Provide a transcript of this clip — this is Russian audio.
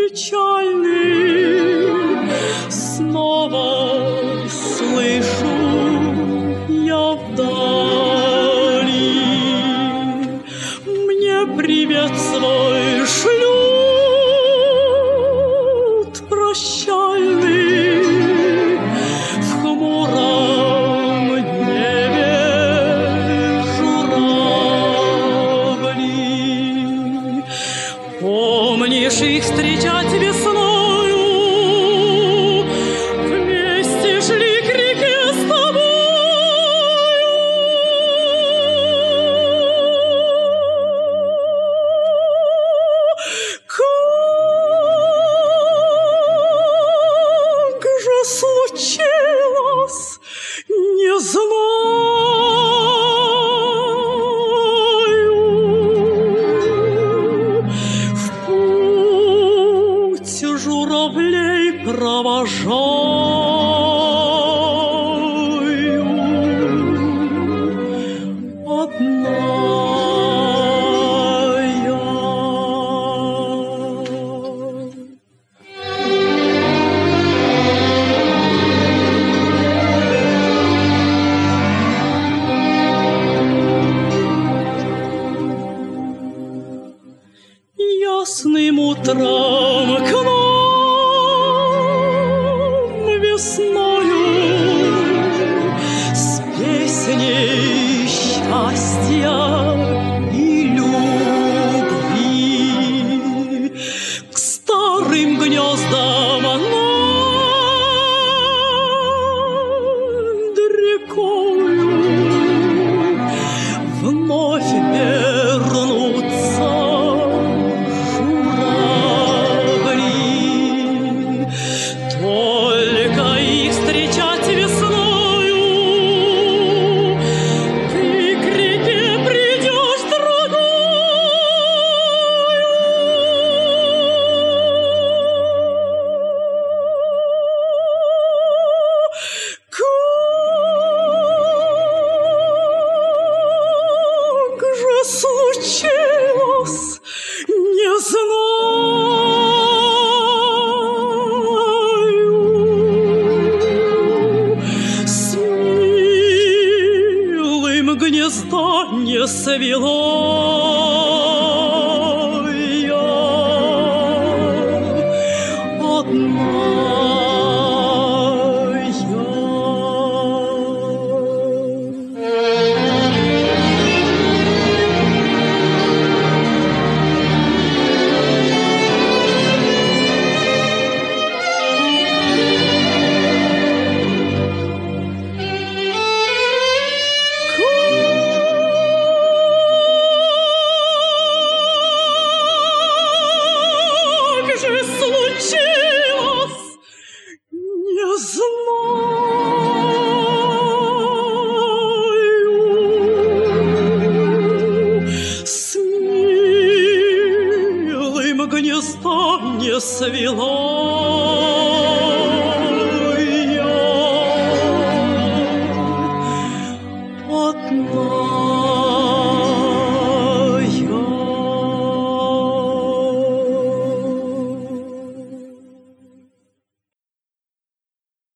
печальный снова слышу я вдали. Мне привет свой шлют прощальный в хмуром небе журавли. Помнишь их встречать весною? Вместе шли к реке с тобою. Как же случилось, не знаю. В путь журавлей провожаю одна я. Ясным утром к нам весною с песней счастья и любви к старым гнездам над рекою вновь вернутся журавли. Только их встречать весною ты к реке придешь другою. Как же случилось, не знаю. С милым гнезда не свела я одна Как же случилось, не знаю. С милым гнезда не свела